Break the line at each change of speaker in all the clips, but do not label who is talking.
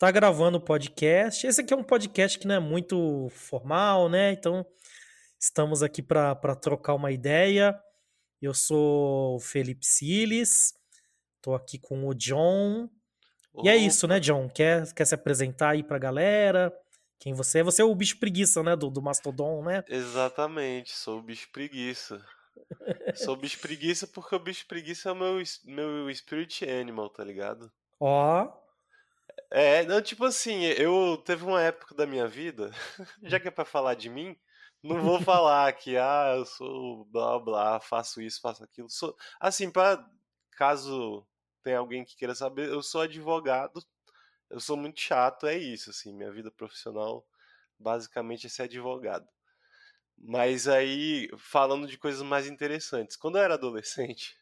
tá gravando o podcast. Esse aqui é um podcast que não é muito formal, né? Então, estamos aqui para trocar uma ideia. Eu sou o Felipe Siles, tô aqui com o John. E é isso, né,
Opa,
John? Quer se apresentar aí pra galera? Quem você é? Você é o bicho preguiça, né? Do Mastodon, né?
exatamente, sou o bicho preguiça. Sou o bicho preguiça porque o bicho preguiça é o meu spirit animal, tá ligado?
Ó.
Não, tipo assim, eu teve uma época da minha vida, já que é pra falar de mim, não vou falar que, eu sou blá blá, faço isso, faço aquilo. Assim, caso tenha alguém que queira saber, eu sou advogado, eu sou muito chato, é isso, assim, minha vida profissional basicamente é ser advogado. Mas aí, falando de coisas mais interessantes, quando eu era adolescente,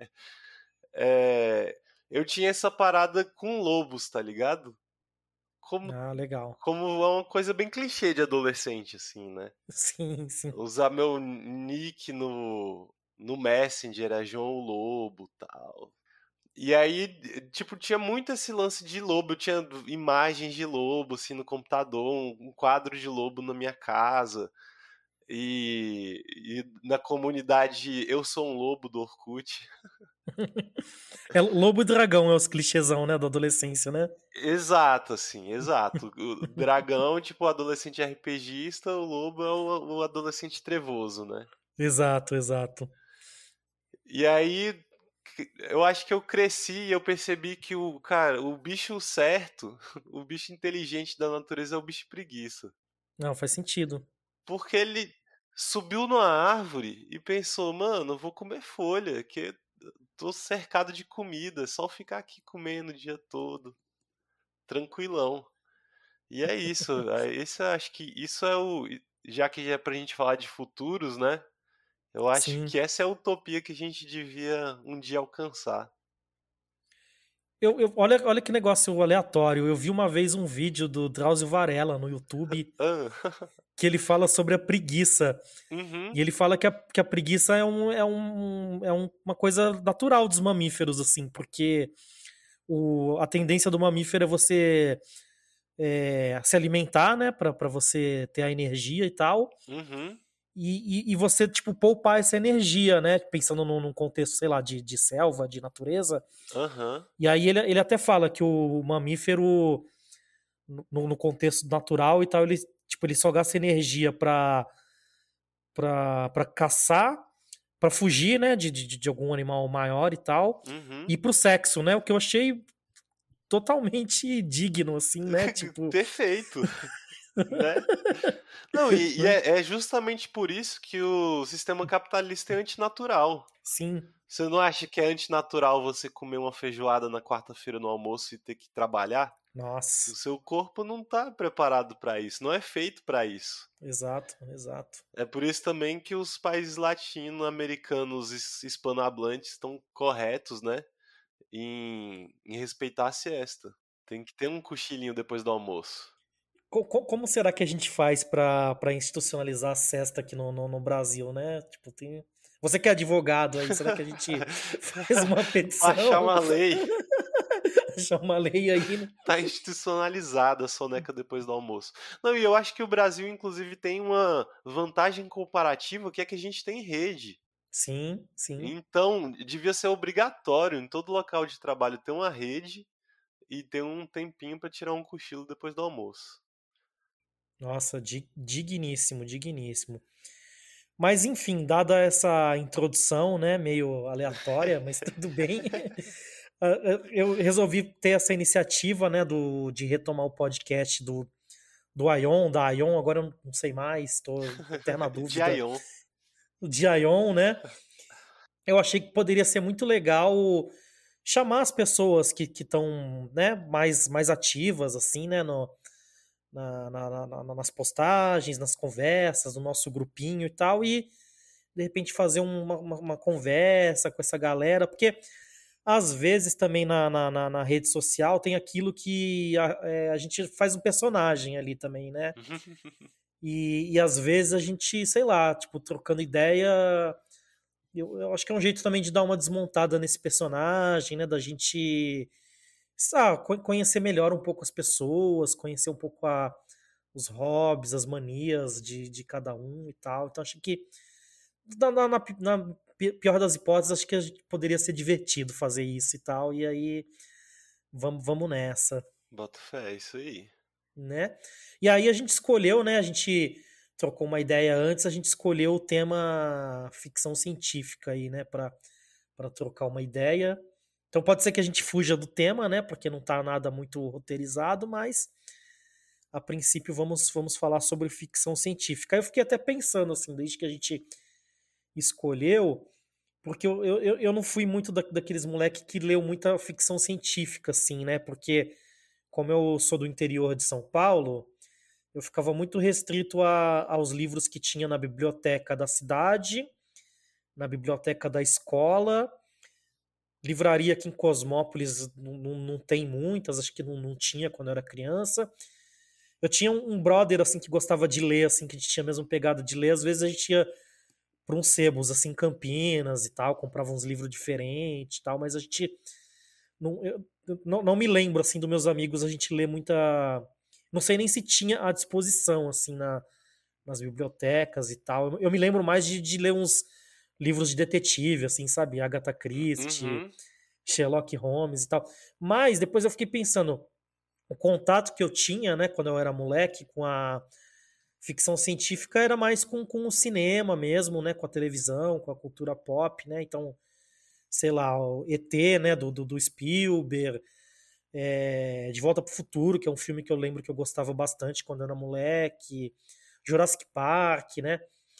é, eu tinha essa parada com lobos, tá ligado? Como,
Ah, legal.
como é uma coisa bem clichê de adolescente, assim, né?
Sim, sim.
Usar meu nick no Messenger é João Lobo tal. E aí, tipo, tinha muito esse lance de lobo. Eu tinha imagens de lobo, assim, no computador, um quadro de lobo na minha casa. E na comunidade Eu Sou um Lobo do Orkut.
É lobo e dragão é os clichêsão, né, da adolescência, né?
Exato, assim, exato. O dragão, tipo, o adolescente RPGista, o lobo é o adolescente trevoso, né?
Exato, exato.
E aí, eu acho que eu cresci e eu percebi que o bicho certo, o bicho inteligente da natureza é o bicho preguiça.
Não, faz sentido.
Porque ele subiu numa árvore e pensou, mano, eu vou comer folha, que tô cercado de comida, é só ficar aqui comendo o dia todo, tranquilão. E é isso, acho que isso é já que é pra gente falar de futuros, né? Eu acho
Sim.
que essa é a utopia que a gente devia um dia alcançar.
Olha que negócio aleatório. Eu vi uma vez um vídeo do Drauzio Varela no YouTube
Ah,
que ele fala sobre a preguiça.
uhum,
E ele fala que a preguiça uma coisa natural dos mamíferos, assim, porque a tendência do mamífero é você se alimentar, né, pra você ter a energia e tal.
uhum,
E você, tipo, poupar essa energia, né? Pensando num contexto, sei lá, de selva, de natureza.
aham,
E aí ele até fala que o mamífero, no contexto natural e tal, ele só gasta energia pra caçar, pra fugir, né? De algum animal maior e tal.
uhum.
E pro sexo, né? O que eu achei totalmente digno, assim, né? Tipo,
Perfeito, né? Não, e
né?
é justamente por isso que o sistema capitalista é antinatural.
Sim.
Você não acha que é antinatural você comer uma feijoada na quarta-feira no almoço e ter que trabalhar? O
Nossa.
seu corpo não está preparado para isso, não é feito para isso.
Exato, exato.
É por isso também que os países latino-americanos hispanohablantes estão corretos, né, em respeitar a siesta. Tem que ter um cochilinho depois do almoço.
Como será que a gente faz para institucionalizar a cesta aqui no Brasil, né? Tipo, você que é advogado aí, será que a gente faz uma
Baixar
petição?
uma lei.
Achar uma lei aí, né?
Tá institucionalizada a soneca depois do almoço. Não, e eu acho que o Brasil, inclusive, tem uma vantagem comparativa que é que a gente tem rede.
Sim, sim.
Então, devia ser obrigatório em todo local de trabalho ter uma rede e ter um tempinho para tirar um cochilo depois do almoço.
Nossa, digníssimo, digníssimo. Mas enfim, dada essa introdução, né, meio aleatória, mas tudo bem. Eu resolvi ter essa iniciativa, né, de retomar o podcast do Ion, da Ion, agora eu não sei mais, estou em eterna
De
dúvida,
Aion.
de Ion, né? Eu achei que poderia ser muito legal chamar as pessoas que estão, né, mais ativas, assim, né, no, nas postagens, nas conversas, no nosso grupinho e tal, e de repente fazer uma conversa com essa galera, porque às vezes também na rede social tem aquilo que a gente faz um personagem ali também, né? E às vezes a gente, sei lá, tipo, trocando ideia. Eu acho que é um jeito também de dar uma desmontada nesse personagem, né? Da gente conhecer melhor um pouco as pessoas, conhecer um pouco os hobbies, as manias de cada um e tal. Então acho que na pior das hipóteses, acho que a gente poderia ser divertido fazer isso e tal. E aí vamos nessa,
Boto fé, é isso aí.
né? E aí a gente escolheu, né? A gente trocou uma ideia antes, a gente escolheu o tema ficção científica aí, né? Para trocar uma ideia. Então pode ser que a gente fuja do tema, né? Porque não tá nada muito roteirizado, mas a princípio vamos falar sobre ficção científica. Aí eu fiquei até pensando, assim, desde que a gente escolheu, porque eu não fui muito daqueles moleque que leu muita ficção científica, assim, né? Porque como eu sou do interior de São Paulo, eu ficava muito restrito aos livros que tinha na biblioteca da cidade, na biblioteca da escola. Livraria aqui em Cosmópolis não tem muitas, acho que não tinha quando eu era criança. Eu tinha um brother assim que gostava de ler, assim, que a gente tinha mesmo pegado de ler. Às vezes a gente ia para uns sebos assim em Campinas e tal, comprava uns livros diferentes e tal, mas a gente não me lembro assim dos meus amigos a gente ler muita, não sei nem se tinha à disposição assim nas bibliotecas e tal. Eu me lembro mais de ler uns livros de detetive, assim, sabe? Agatha Christie,
Uhum.
Sherlock Holmes e tal. Mas depois eu fiquei pensando, o contato que eu tinha, né, quando eu era moleque, com a ficção científica era mais com o cinema mesmo, né, com a televisão, com a cultura pop, né, então, sei lá, o ET, né, do Spielberg, De Volta para o Futuro, que é um filme que eu lembro que eu gostava bastante quando eu era moleque, Jurassic Park, né,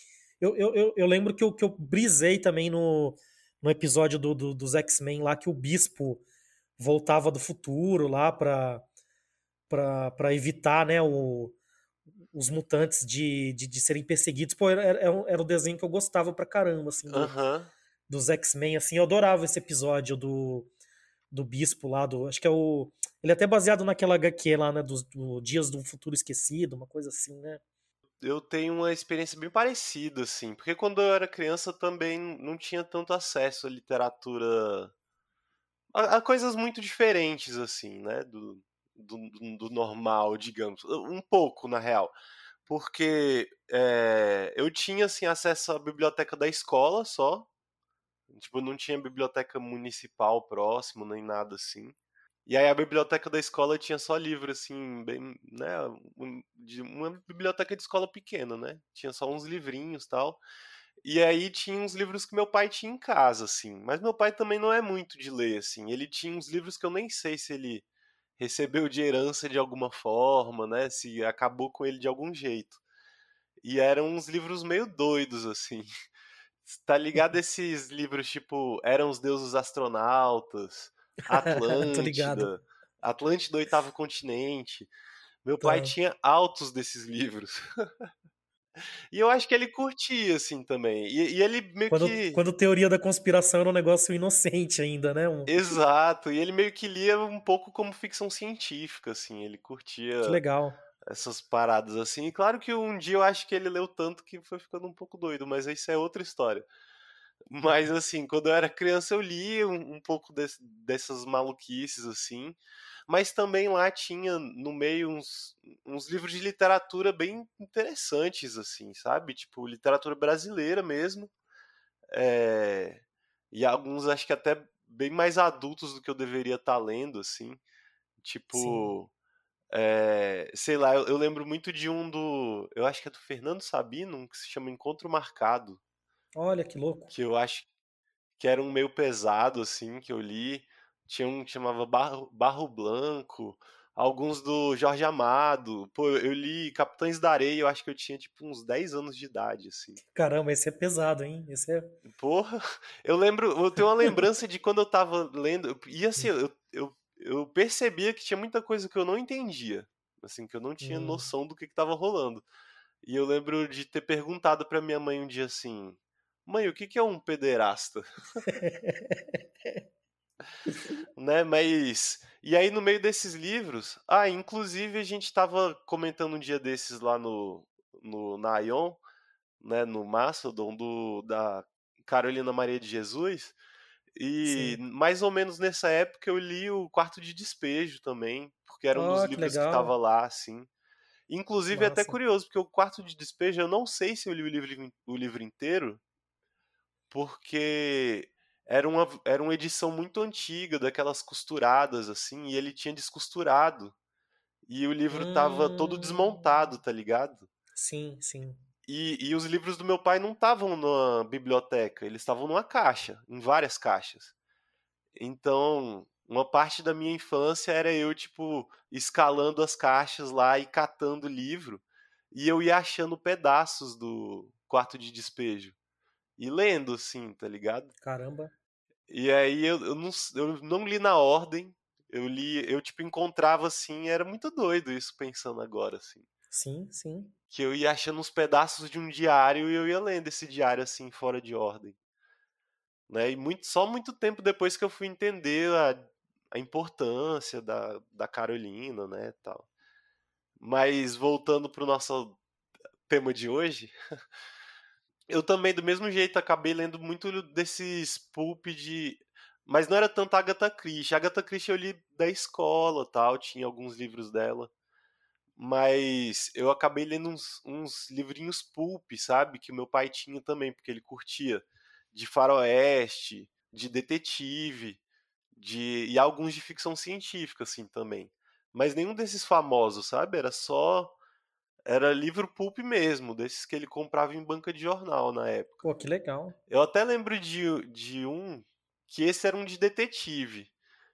eu lembro que eu brisei também no episódio dos X-Men lá, que o Bispo voltava do futuro lá para evitar, né, os mutantes de serem perseguidos. Pô, era um desenho que eu gostava pra caramba, assim,
Aham.
dos X-Men, assim, eu adorava esse episódio do Bispo lá, acho que é o... Ele é até baseado naquela HQ lá, né, do Dias do Futuro Esquecido, uma coisa assim, né?
Eu tenho uma experiência bem parecida, assim, porque quando eu era criança também não tinha tanto acesso à literatura, a coisas muito diferentes, assim, né, do normal, digamos, um pouco, na real, porque eu tinha, assim, acesso à biblioteca da escola só, tipo, não tinha biblioteca municipal próximo, nem nada assim. E aí a biblioteca da escola tinha só livro, assim, bem, né, uma biblioteca de escola pequena, né? Tinha só uns livrinhos e tal. E aí tinha uns livros que meu pai tinha em casa, assim. Mas meu pai também não é muito de ler, assim. Ele tinha uns livros que eu nem sei se ele recebeu de herança de alguma forma, né? Se acabou com ele de algum jeito. E eram uns livros meio doidos, assim. Tá ligado esses livros tipo Eram os Deuses Astronautas,
Tô ligado.
Atlântida, Atlântida, Oitavo Continente. Meu pai
Tá.
tinha altos desses livros. E eu acho que ele curtia, assim, também. E ele meio que.
Quando teoria da conspiração era um negócio inocente ainda, né?
Exato, e ele meio que lia um pouco como ficção científica, assim. Ele
Que
curtia
legal.
essas paradas, assim. E claro que um dia eu acho que ele leu tanto que foi ficando um pouco doido, mas isso é outra história. Mas assim, quando eu era criança eu lia um pouco dessas maluquices assim, mas também lá tinha no meio uns livros de literatura bem interessantes assim, sabe? Tipo, literatura brasileira mesmo, é, e alguns acho que até bem mais adultos do que eu deveria estar lendo assim,
Sim.
tipo, sei lá, eu lembro muito de eu acho que é do Fernando Sabino, um que se chama Encontro Marcado,
Olha que louco.
que eu acho que era um meio pesado, assim, que eu li. Tinha um que chamava Barro Blanco, alguns do Jorge Amado. Pô, eu li Capitães da Areia, eu acho que eu tinha, tipo, uns 10 anos de idade, assim.
Caramba, esse é pesado, hein? Esse é.
Porra, eu lembro, eu tenho uma lembrança de quando eu tava lendo, e assim, eu percebia que tinha muita coisa que eu não entendia, assim, que eu não tinha
Hum.
noção do que tava rolando. E eu lembro de ter perguntado pra minha mãe um dia assim, mãe, o que que é um pederasta? Né? Mas e aí no meio desses livros, inclusive a gente estava comentando um dia desses lá no na Ion, né, no Mastodon da Carolina Maria de Jesus, E
sim.
mais ou menos nessa época eu li o Quarto de Despejo também, porque era um dos
Ó, que
livros que estava
legal.
lá, assim. Inclusive é até
Massa.
curioso, porque o Quarto de Despejo eu não sei se eu li o livro inteiro, porque era uma edição muito antiga, daquelas costuradas, assim, e ele tinha descosturado. E o livro tava todo desmontado,
Hum,
tá ligado?
sim, sim.
E os livros do meu pai não estavam na biblioteca, eles estavam numa caixa, em várias caixas. Então, uma parte da minha infância era eu, tipo, escalando as caixas lá e catando livro, e eu ia achando pedaços do Quarto de Despejo. E lendo, assim, tá ligado?
Caramba.
E aí eu não li na ordem, eu tipo encontrava assim, era muito doido isso pensando agora, assim.
Sim, sim.
Que eu ia achando uns pedaços de um diário e eu ia lendo esse diário assim, fora de ordem. Né? E só muito tempo depois que eu fui entender a importância da Carolina, né, tal. Mas voltando pro nosso tema de hoje, eu também, do mesmo jeito, acabei lendo muito desses pulp de. Mas não era tanto Agatha Christie. Agatha Christie eu li da escola, tal, tinha alguns livros dela. Mas eu acabei lendo uns livrinhos pulp, sabe? Que o meu pai tinha também, porque ele curtia. De faroeste, de detetive, e alguns de ficção científica, assim, também. Mas nenhum desses famosos, sabe? Era livro pulp mesmo, desses que ele comprava em banca de jornal na época.
Pô, que legal.
Eu até lembro de um que esse era um de detetive,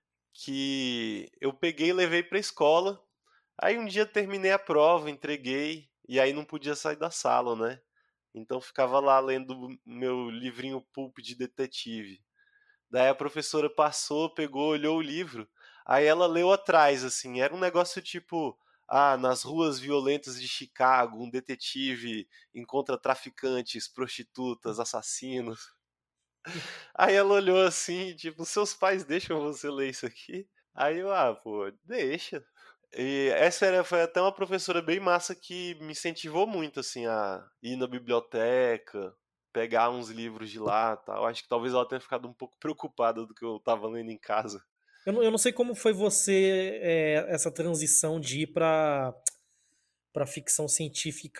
que eu peguei e levei pra escola. Aí um dia terminei a prova, entreguei, e aí não podia sair da sala, né? Então ficava lá lendo meu livrinho pulp de detetive. Daí a professora passou, pegou, olhou o livro, aí ela leu atrás, assim, era um negócio tipo, nas ruas violentas de Chicago, um detetive encontra traficantes, prostitutas, assassinos. Aí ela olhou assim, tipo, seus pais deixam você ler isso aqui? Aí eu, pô, deixa. E foi até uma professora bem massa que me incentivou muito, assim, a ir na biblioteca, pegar uns livros de lá e tal. Acho que talvez ela tenha ficado um pouco preocupada do que eu tava lendo em casa.
Eu não sei como foi você, essa transição de ir para ficção científica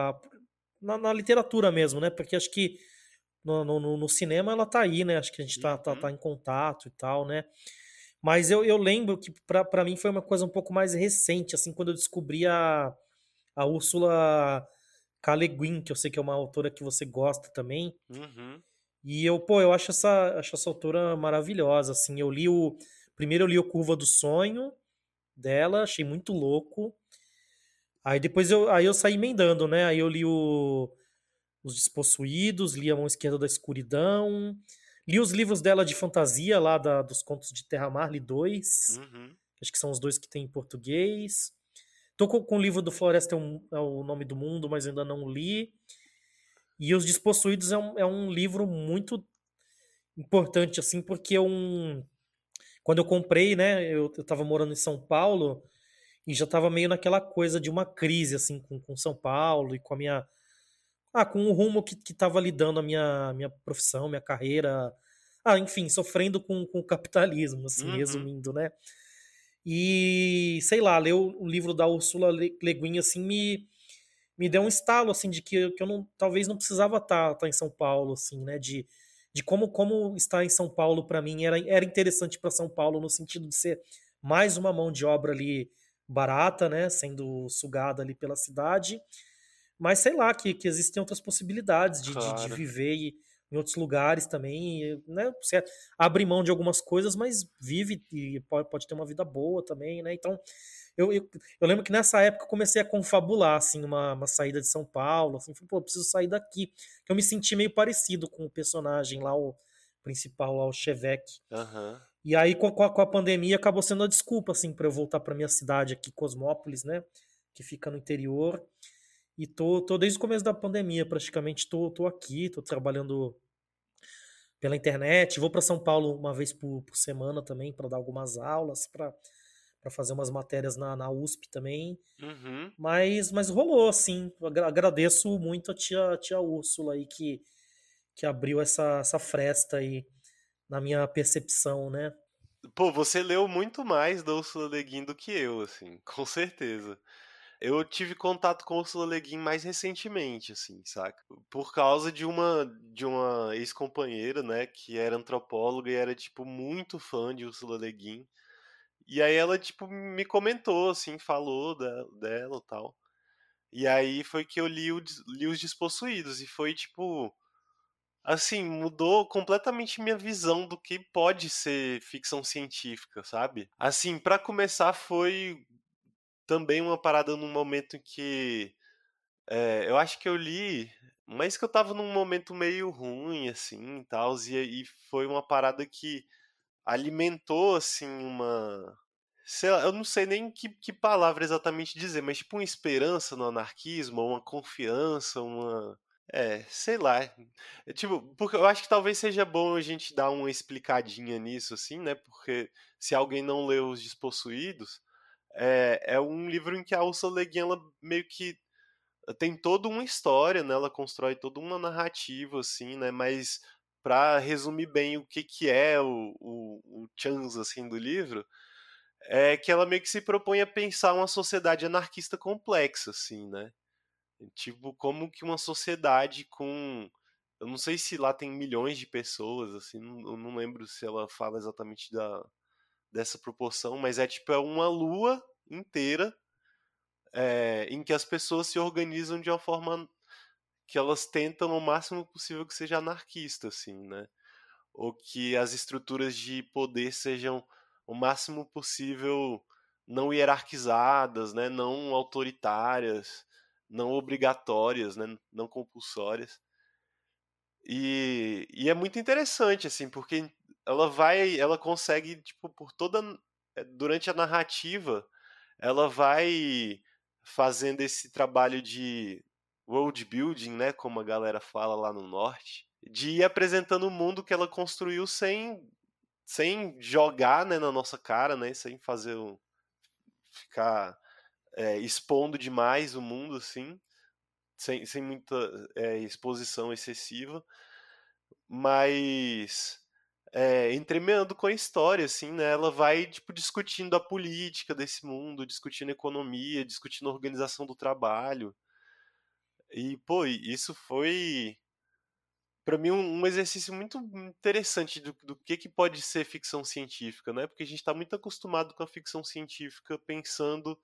na literatura mesmo, né? Porque acho que no cinema ela tá aí, né? Acho que a gente tá
Uhum,
em contato e tal, né? Mas eu lembro que pra mim foi uma coisa um pouco mais recente, assim, quando eu descobri a Ursula K. Le Guin, que eu sei que é uma autora que você gosta também.
uhum,
E eu acho essa autora maravilhosa, assim. Primeiro eu li o Curva do Sonho dela, achei muito louco. Aí depois aí eu saí emendando, né? Aí eu li Os Despossuídos, li A Mão Esquerda da Escuridão, li os livros dela de fantasia lá dos Contos de Terra-Mar, li dois,
uhum.
acho que são os dois que tem em português. Tô com o livro do Floresta é o Nome do Mundo, mas ainda não li. E Os Despossuídos é um livro muito importante, assim, porque quando eu comprei, né, eu tava morando em São Paulo e já tava meio naquela coisa de uma crise, assim, com São Paulo e com a minha. Com o rumo que tava lidando a minha profissão, minha carreira. Enfim, sofrendo com o capitalismo, assim,
Uhum.
resumindo, né? E, sei lá, ler o livro da Ursula Le Guin, assim, me deu um estalo, assim, de que eu não, talvez não precisava estar em São Paulo, assim, né? De como estar em São Paulo para mim era interessante para São Paulo no sentido de ser mais uma mão de obra ali barata, né? Sendo sugada ali pela cidade, mas sei lá, que existem outras possibilidades de
Claro.
viver em outros lugares também, né? Você abre mão de algumas coisas, mas vive e pode ter uma vida boa também, né? Então, eu lembro que nessa época eu comecei a confabular, assim, uma saída de São Paulo, assim, falei, pô, eu preciso sair daqui. Eu me senti meio parecido com o personagem lá, o principal lá, o Chevette.
Aham.
E aí, com a pandemia, acabou sendo a desculpa, assim, para eu voltar para minha cidade aqui, Cosmópolis, né? Que fica no interior. E tô desde o começo da pandemia, praticamente, tô aqui, tô trabalhando pela internet. Vou para São Paulo uma vez por semana também para dar algumas aulas, para fazer umas matérias na USP também.
Uhum.
Mas rolou, assim. Agradeço muito a tia Úrsula aí que abriu essa fresta aí na minha percepção, né?
Pô, você leu muito mais da Ursula Le Guin do que eu, assim, com certeza. Eu tive contato com Ursula Le Guin mais recentemente, assim, saca? Por causa de uma ex-companheira, né, que era antropóloga e era, tipo, muito fã de Ursula Le Guin. E aí ela, tipo, me comentou, assim, falou dela e tal. E aí foi que eu li Os Despossuídos e foi, tipo, assim, mudou completamente minha visão do que pode ser ficção científica, sabe? Assim, pra começar foi também uma parada num momento em que eu acho que eu li, mas que eu tava num momento meio ruim, assim, e tal, e foi uma parada que alimentou, assim, uma. Sei lá, eu não sei nem que palavra exatamente dizer, mas tipo uma esperança no anarquismo, uma confiança, uma. Sei lá. Tipo, porque eu acho que talvez seja bom a gente dar uma explicadinha nisso, assim, né? Porque se alguém não leu Os Despossuídos, é um livro em que a Ursula Le Guin, ela meio que tem toda uma história, né? Ela constrói toda uma narrativa, assim, né? Mas para resumir bem o que que é o chance, assim, do livro, é que ela meio que se propõe a pensar uma sociedade anarquista complexa, assim, né? Tipo, como que uma sociedade com. Eu não sei se lá tem milhões de pessoas, assim, eu não lembro se ela fala exatamente dessa proporção, mas é tipo é uma lua inteira em que as pessoas se organizam de uma forma que elas tentam o máximo possível que seja anarquista, assim, né? Ou que as estruturas de poder sejam o máximo possível não hierarquizadas, né? Não autoritárias, não obrigatórias, né? Não compulsórias. E é muito interessante, assim, porque ela consegue, tipo, durante a narrativa, ela vai fazendo esse trabalho de world building, né, como a galera fala lá no norte, de ir apresentando o mundo que ela construiu sem jogar, né, na nossa cara, né, sem ficar expondo demais o mundo, assim, sem muita exposição excessiva, mas entremeando com a história, assim, né? Ela vai, tipo, discutindo a política desse mundo, discutindo a economia, discutindo a organização do trabalho. E, pô, isso foi, para mim, um exercício muito interessante do que pode ser ficção científica, né? Porque a gente está muito acostumado com a ficção científica pensando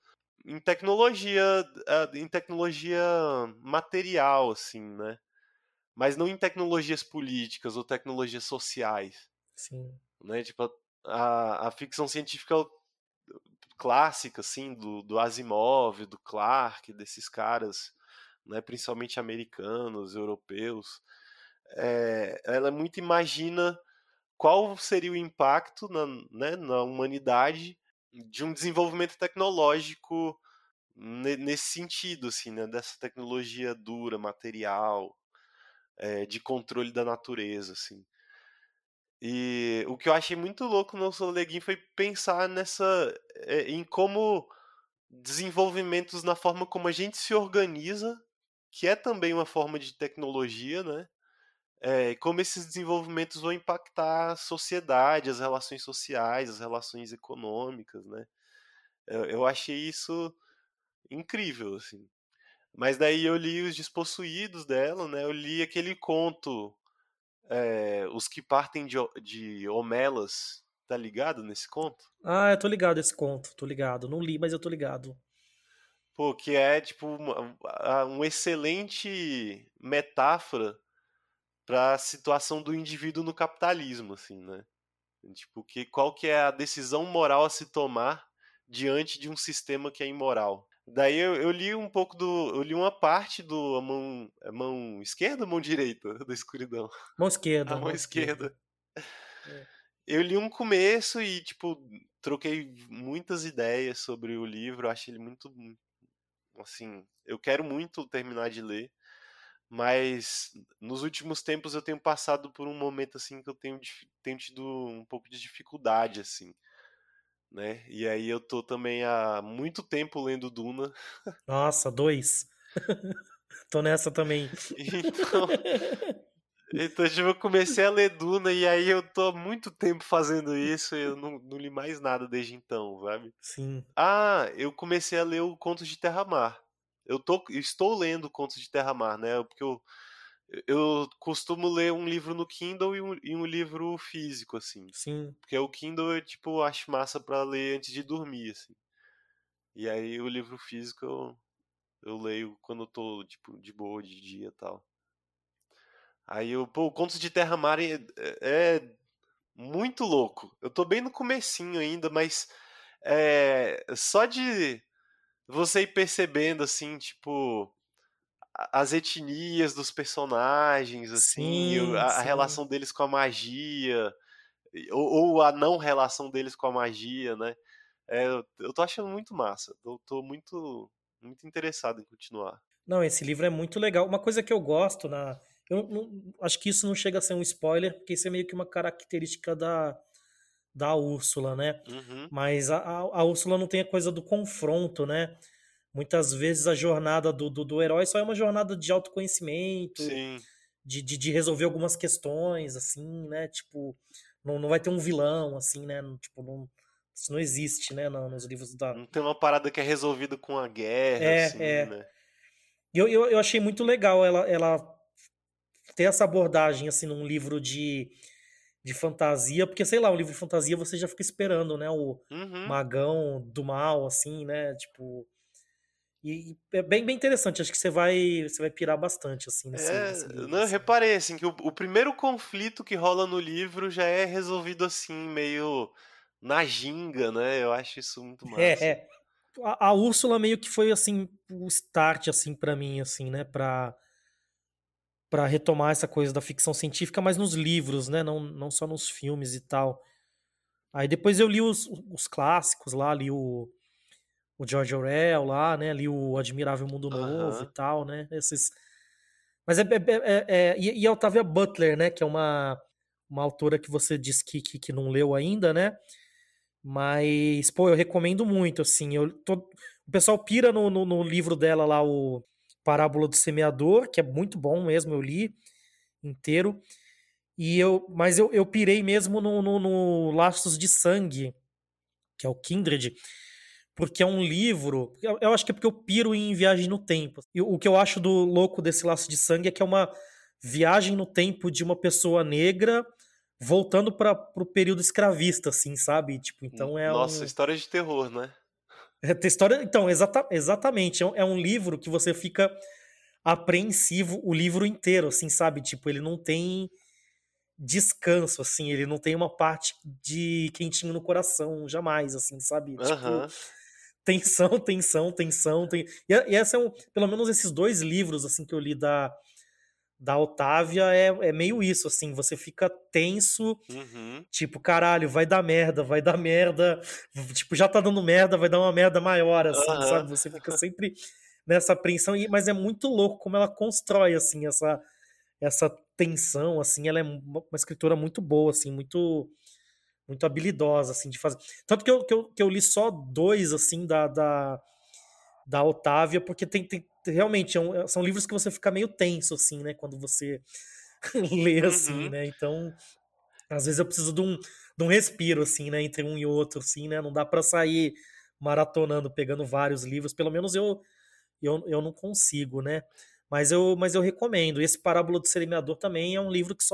em tecnologia material, assim, né? Mas não em tecnologias políticas ou tecnologias sociais,
Sim.
né? Tipo, a ficção científica clássica, assim, do Asimov, do Clarke, desses caras, né? Principalmente americanos, europeus, ela muito imagina qual seria o impacto né, na humanidade de um desenvolvimento tecnológico nesse sentido, assim, né? Dessa tecnologia dura, material, de controle da natureza, assim. E o que eu achei muito louco no Soleguin foi pensar em como desenvolvimentos na forma como a gente se organiza, que é também uma forma de tecnologia, né? Como esses desenvolvimentos vão impactar a sociedade, as relações sociais, as relações econômicas, né? Eu achei isso incrível, assim. Mas daí eu li Os Despossuídos dela, né? Eu li aquele conto Os que partem de Homelas, tá ligado nesse conto?
Ah, eu tô ligado esse conto, tô ligado. Não li, mas eu tô ligado.
Pô, que é tipo uma excelente metáfora para a situação do indivíduo no capitalismo, assim, né? Tipo, qual que é a decisão moral a se tomar diante de um sistema que é imoral? Daí eu li um pouco eu li uma parte do a mão esquerda ou mão direita da escuridão?
Mão
A
esquerda,
mão
mão esquerda.
esquerda.
É.
Eu li um começo e, tipo, troquei muitas ideias sobre o livro. Acho ele muito, assim, eu quero muito terminar de ler, mas nos últimos tempos eu tenho passado por um momento, assim, que eu tenho tido um pouco de dificuldade, assim, né? E aí eu tô também há muito tempo lendo Duna,
Nossa, dois. Tô nessa também.
então Então, tipo, eu comecei a ler Duna e aí eu tô há muito tempo fazendo isso e eu não li mais nada desde então, sabe?
Sim,
Ah, eu comecei a ler o Contos de Terra-Mar. Estou lendo Contos de Terra-Mar, né? Porque eu costumo ler um livro no Kindle e um livro físico, assim.
sim.
Porque o Kindle eu, tipo, acho massa pra ler antes de dormir, assim. E aí o livro físico eu leio quando eu tô, tipo, de boa, de dia e tal. Aí pô, o Contos de Terra-Mar é muito louco. Eu tô bem no comecinho ainda, mas só de você ir percebendo, assim, tipo, as etnias dos personagens, assim,
Sim,
a
sim.
relação deles com a magia, ou a não relação deles com a magia, né? Eu tô achando muito massa. Tô muito interessado em continuar.
Não, esse livro é muito legal. Uma coisa que eu gosto acho que isso não chega a ser um spoiler, porque isso é meio que uma característica da Úrsula, né?
Uhum,
Mas a Úrsula não tem a coisa do confronto, né? Muitas vezes a jornada do herói só é uma jornada de autoconhecimento,
sim.
de resolver algumas questões, assim, né? Tipo, não vai ter um vilão, assim, né? Tipo, isso não existe, né? Nos livros da.
Não tem uma parada que é resolvida com a guerra, assim,
É.
né?
E eu achei muito legal ela ter essa abordagem, assim, num livro de fantasia, porque, sei lá, um livro de fantasia você já fica esperando, né? O
Uhum.
magão do mal, assim, né? Tipo. E é bem interessante, acho que você vai pirar bastante, assim, nesse livro,
Não, eu
assim.
reparei assim que o primeiro conflito que rola no livro já é resolvido assim, meio na ginga, né? Eu acho isso muito
É,
massa.
é. A Úrsula meio que foi, assim, o start, assim, pra mim, assim, né? Pra retomar essa coisa da ficção científica, mas nos livros, né? Não só nos filmes e tal. Aí depois eu li os clássicos lá, li o George Orwell lá, né? Ali o Admirável Mundo Novo e
Aham.
tal, né? Esses. Mas e a Octavia Butler, né? Que é uma autora que você disse que não leu ainda, né? Mas, pô, eu recomendo muito, assim. O pessoal pira no livro dela lá, o Parábola do Semeador, que é muito bom mesmo, eu li inteiro. Mas eu pirei mesmo no Laços de Sangue, que é o Kindred, porque é um livro. Eu acho que é porque eu piro em viagem no tempo. E o que eu acho do louco desse Laço de Sangue é que é uma viagem no tempo de uma pessoa negra voltando para o período escravista, assim, sabe? Tipo, então é
Nossa,
um.
história de terror, né?
Tem história. Então, exatamente. É um livro que você fica apreensivo o livro inteiro, assim, sabe? Tipo, ele não tem descanso, assim, ele não tem uma parte de quentinho no coração, jamais, assim, sabe? Tipo,
Aham.
tensão, tensão, tensão. E essa pelo menos esses dois livros, assim, que eu li da Otávia, é meio isso, assim, você fica tenso,
Uhum.
tipo, caralho, vai dar merda, tipo, já tá dando merda, vai dar uma merda maior, assim,
Aham.
sabe? Você fica sempre nessa apreensão, mas é muito louco como ela constrói, assim, essa tensão, assim, ela é uma escritora muito boa, assim, muito habilidosa, assim, de fazer. Tanto que eu li só dois, assim, da Otávia, porque realmente são livros que você fica meio tenso, assim, né, quando você lê, assim,
Uhum.
né, então, às vezes eu preciso de um respiro, assim, né, entre um e outro, assim, né, não dá pra sair maratonando, pegando vários livros, pelo menos eu não consigo, né, mas eu recomendo. Esse Parábola do Semeador também é um livro que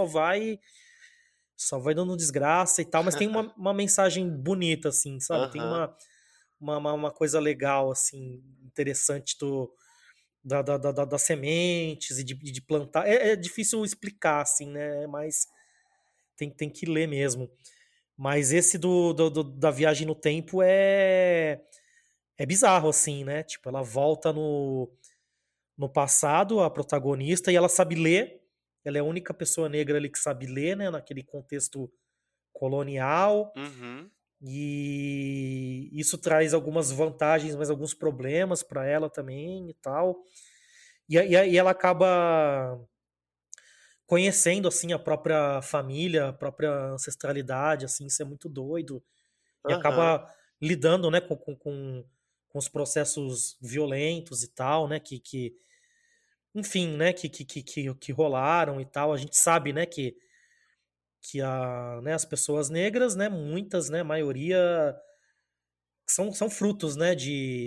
só vai dando desgraça e tal, mas tem uma mensagem bonita, assim, sabe? Tem
Aham.
uma coisa legal, assim, interessante das sementes e de plantar. É difícil explicar, assim, né? Mas tem que ler mesmo. Mas esse da viagem no tempo é bizarro, assim, né? Tipo, ela volta no passado, a protagonista, e ela sabe ler. Ela é a única pessoa negra ali que sabe ler, né? Naquele contexto colonial.
Uhum.
E isso traz algumas vantagens, mas alguns problemas para ela também e tal. E ela acaba conhecendo assim a própria família, a própria ancestralidade, assim, isso é muito doido. E
Aham.
acaba lidando, né, com os processos violentos e tal, né, que enfim, né, que rolaram e tal. A gente sabe, né, né, as pessoas negras, né, muitas, né, a maioria são frutos, né,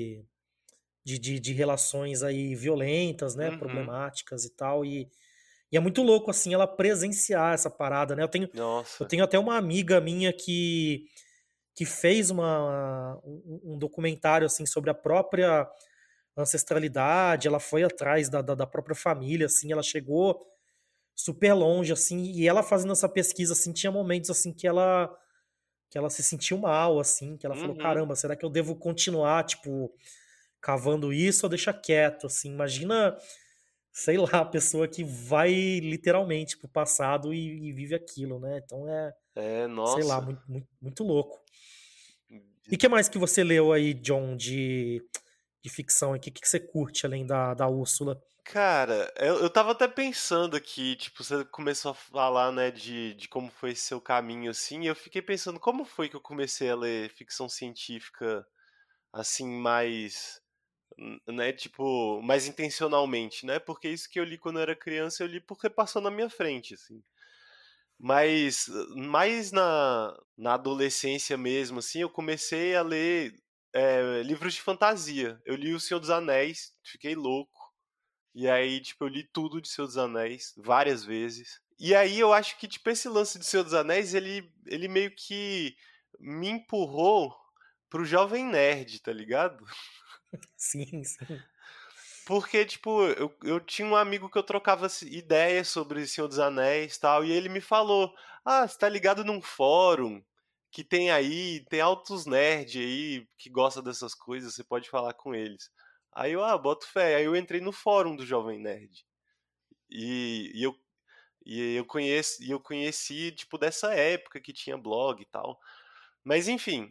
de relações aí violentas, né,
Uhum.
problemáticas e tal. E é muito louco, assim, ela presenciar essa parada, né? Eu
Nossa.
tenho até uma amiga minha que fez um documentário, assim, sobre a própria ancestralidade, ela foi atrás da própria família, assim, ela chegou super longe, assim, e ela fazendo essa pesquisa, assim, tinha momentos, assim, que ela se sentiu mal, assim, que ela falou:
Uhum.
"Caramba, será que eu devo continuar, tipo, cavando isso ou deixar quieto?", assim. Imagina, sei lá, a pessoa que vai literalmente pro passado e vive aquilo, né. Então
É,
sei lá,
nossa.
muito louco. E que mais que você leu aí, John, de ficção? E que você curte além da Úrsula?
Cara, eu tava até pensando aqui, tipo, você começou a falar, né, de como foi seu caminho, assim, e eu fiquei pensando como foi que eu comecei a ler ficção científica, assim, mais, né, tipo, mais intencionalmente, né? Porque isso que eu li quando eu era criança, eu li porque passou na minha frente, assim. Mas mais na adolescência mesmo, assim, eu comecei a ler livros de fantasia. Eu li O Senhor dos Anéis, fiquei louco. E aí, tipo, eu li tudo de Senhor dos Anéis várias vezes. E aí eu acho que, tipo, esse lance de Senhor dos Anéis, ele meio que me empurrou pro Jovem Nerd, tá ligado?
Sim, sim.
Porque, tipo, eu tinha um amigo que eu trocava ideias sobre Senhor dos Anéis e tal, e ele me falou: Ah, você tá ligado num fórum que tem aí, tem altos nerds aí que gosta dessas coisas, você pode falar com eles. Aí eu, boto fé. Aí eu entrei no fórum do Jovem Nerd. E, e eu, e eu conheci, tipo, dessa época que tinha blog e tal. Mas enfim,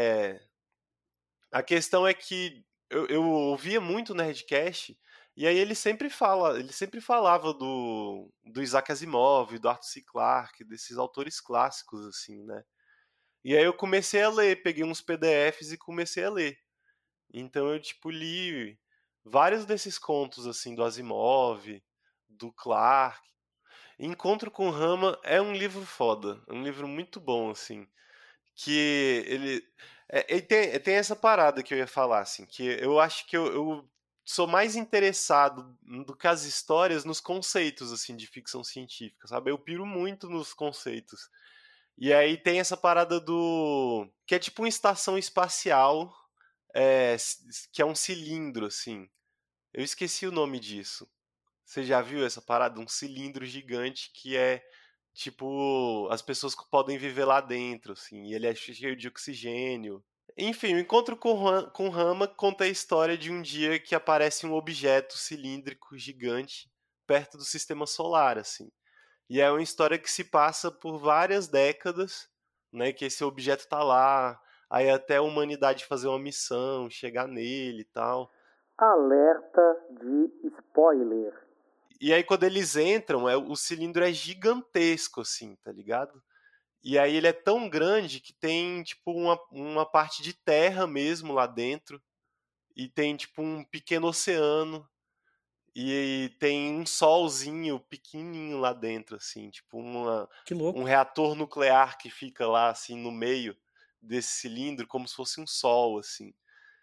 a questão é que eu ouvia muito o Nerdcast, e aí ele sempre falava do Isaac Asimov, do Arthur C. Clarke, desses autores clássicos, assim, né? E aí eu comecei a ler, peguei uns PDFs e comecei a ler. Então eu, tipo, li vários desses contos, assim, do Asimov, do Clarke. Encontro com Rama é um livro foda, é um livro muito bom, assim, que ele tem essa parada que eu ia falar, assim, que eu acho que eu sou mais interessado do que as histórias nos conceitos, assim, de ficção científica, sabe? Eu piro muito nos conceitos. E aí tem essa parada que é tipo uma estação espacial, que é um cilindro, assim. Eu esqueci o nome disso. Você já viu essa parada? Um cilindro gigante que é tipo, as pessoas podem viver lá dentro, assim, e ele é cheio de oxigênio. Enfim, o encontro com Rama conta a história de um dia que aparece um objeto cilíndrico gigante perto do sistema solar, assim. E é uma história que se passa por várias décadas, né, que esse objeto tá lá, aí até a humanidade fazer uma missão, chegar nele e tal.
Alerta de spoiler.
E aí quando eles entram, o cilindro é gigantesco, assim, tá ligado? E aí ele é tão grande que tem, tipo, uma parte de terra mesmo lá dentro. E tem, tipo, um pequeno oceano. E tem um solzinho pequenininho lá dentro, assim. Tipo,
Que
um
louco.
reator nuclear que fica lá, assim, no meio desse cilindro, como se fosse um sol, assim.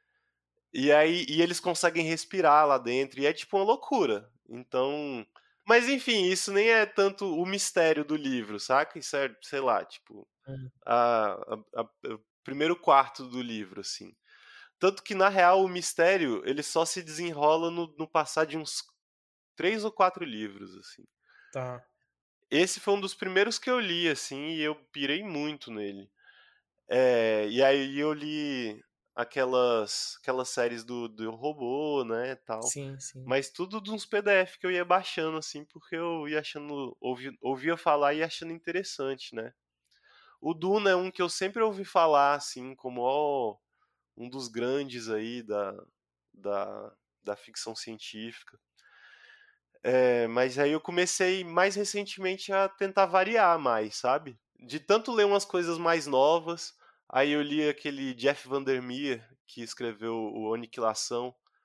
E eles conseguem respirar lá dentro. E é, tipo, uma loucura. Então... Mas, enfim, isso nem é tanto o mistério do livro, saca? Isso é, sei lá, tipo
Hum,
o primeiro quarto do livro, assim. Tanto que, na real, o mistério ele só se desenrola no passar de uns 3 ou 4 livros, assim.
tá.
Esse foi um dos primeiros que eu li, assim, e eu pirei muito nele. E aí eu li aquelas séries do robô, né, tal.
Sim, sim.
Mas tudo de uns PDF que eu ia baixando, assim, porque eu ia achando, ouvia falar e ia achando interessante, né. O Duna é um que eu sempre ouvi falar, assim, como um dos grandes aí da, da ficção científica. Mas aí eu comecei mais recentemente a tentar variar mais, sabe? De tanto ler umas coisas mais novas, aí eu li aquele Jeff Vandermeer, que escreveu o Aniquilação,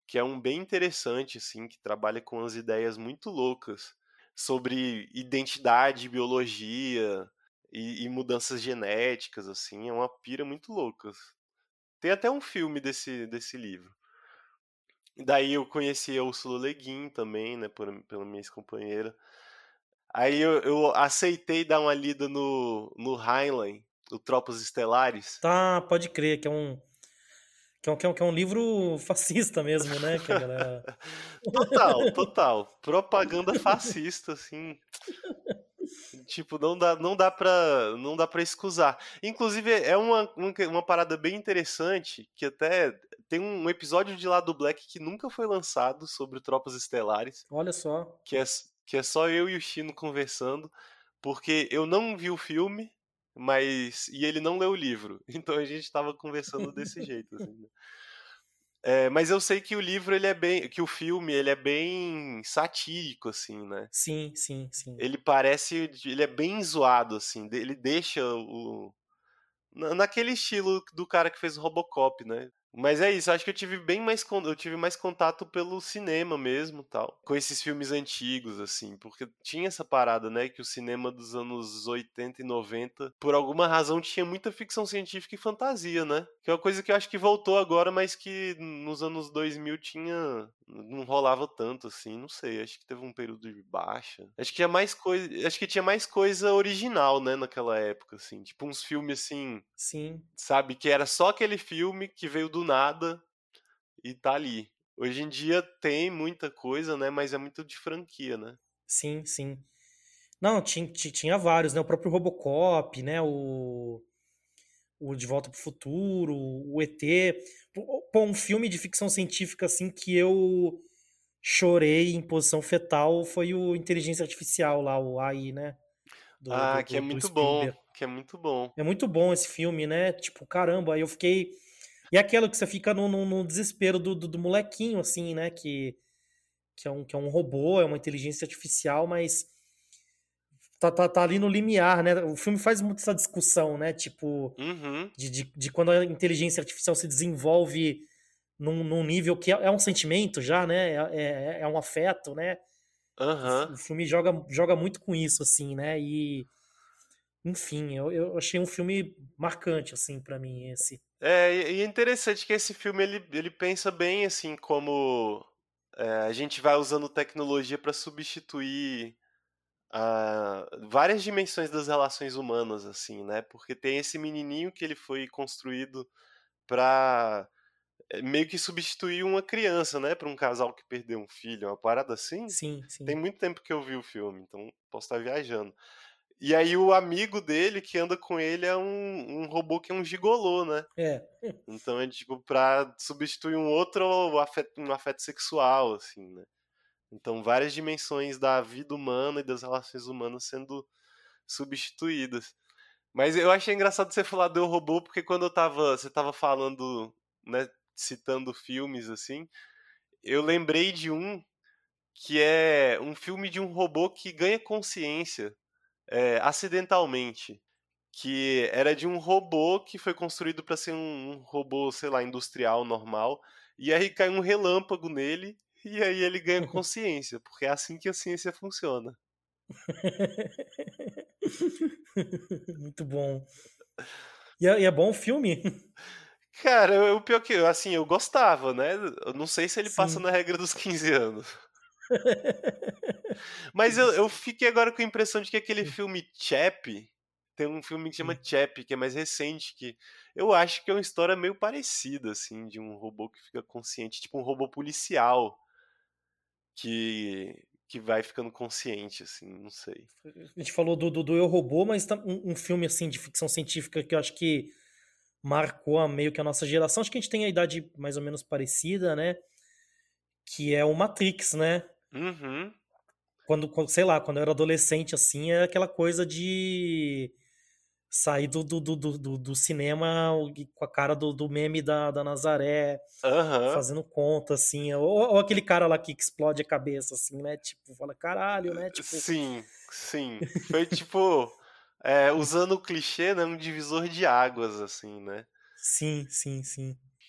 que é um bem interessante, assim, que trabalha com umas ideias muito loucas sobre identidade, biologia e mudanças genéticas, assim, é uma pira muito louca. Tem até um filme desse livro. Daí eu conheci a Ursula Le Guin também, né, pela minha ex-companheira. Aí eu aceitei dar uma lida no Heinlein, o Tropas Estelares.
Tá, pode crer, que é um livro fascista mesmo, né? Que a galera.
Total, total. Propaganda fascista, assim. Tipo, não dá pra excusar. Inclusive, é uma parada bem interessante, que até tem um episódio de Lado Black que nunca foi lançado sobre Tropas Estelares,
Olha só.
que é só eu e o Chino conversando, porque eu não vi o filme, e ele não leu o livro. Então a gente tava conversando desse jeito, assim, né? Mas eu sei que o livro que o filme ele é bem satírico, assim, né?
Sim, sim, sim.
Ele é bem zoado, assim, ele deixa naquele estilo do cara que fez o Robocop, né? Mas é isso, acho que eu tive mais contato pelo cinema mesmo, tal, com esses filmes antigos assim, porque tinha essa parada, né, que o cinema dos anos 80 e 90, por alguma razão tinha muita ficção científica e fantasia, né? Que é uma coisa que eu acho que voltou agora, mas que nos anos 2000 não rolava tanto assim, não sei, acho que teve um período de baixa. Acho que tinha mais coisa original, né, naquela época assim, tipo uns filmes assim,
Sim,
sabe? Que era só aquele filme que veio do nada e tá ali. Hoje em dia tem muita coisa, né? Mas é muito de franquia, né?
sim, sim. Não, tinha vários, né? O próprio Robocop, né? O De Volta pro Futuro, o ET. Pô, um filme de ficção científica assim que eu chorei em posição fetal foi o Inteligência Artificial lá, o AI, né? Do,
Ah,
do,
que é
do, do
muito bom,
Spielberg.
que é muito bom.
É muito bom esse filme, né? Tipo, caramba, aí eu fiquei. E é aquilo que você fica no desespero do molequinho, assim, né? Que é um robô, é uma inteligência artificial, mas tá ali no limiar, né? O filme faz muito essa discussão, né? Tipo,
Uhum,
de quando a inteligência artificial se desenvolve num nível que é um sentimento já, né? É um afeto, né?
aham.
O filme joga muito com isso, assim, né? E, enfim, eu achei um filme marcante, assim, pra mim, esse.
E é interessante que esse filme ele pensa bem assim como a gente vai usando tecnologia para substituir várias dimensões das relações humanas, assim, né? Porque tem esse menininho que ele foi construído para meio que substituir uma criança, né, para um casal que perdeu um filho, uma parada assim.
Sim,
Tem
sim.
muito tempo que eu vi o filme, então posso estar viajando. E aí o amigo dele que anda com ele é um robô que é um gigolô, né?
É,
Então é tipo pra substituir um afeto sexual, assim, né? Então várias dimensões da vida humana e das relações humanas sendo substituídas. Mas eu achei engraçado você falar do Eu, Robô, porque você tava falando, né, citando filmes assim, eu lembrei de um que é um filme de um robô que ganha consciência acidentalmente, que era de um robô que foi construído para ser um robô, sei lá, industrial normal, e aí cai um relâmpago nele e aí ele ganha consciência, porque é assim que a ciência funciona.
muito bom. E é bom o filme?
Cara, o pior que, assim, eu gostava, né? Eu não sei se ele passa
Sim.
na regra dos 15 anos. Mas eu fiquei agora com a impressão de que aquele filme Chappie, tem um filme que chama Chappie, que é mais recente, que eu acho que é uma história meio parecida, assim, de um robô que fica consciente, tipo um robô policial que vai ficando consciente, assim, não sei.
A gente falou do Eu, Robô, mas um filme assim de ficção científica que eu acho que marcou meio que a nossa geração. Acho que a gente tem a idade mais ou menos parecida, né? Que é o Matrix, né?
Uhum,
Sei lá, quando eu era adolescente, assim, era aquela coisa de sair do cinema com a cara do meme da Nazaré,
aham,
fazendo conta, assim, ou aquele cara lá que explode a cabeça, assim, né? Tipo, fala, caralho, né? Tipo,
sim, sim. Foi tipo, usando o clichê, né, um divisor de águas, assim, né?
sim, sim, sim.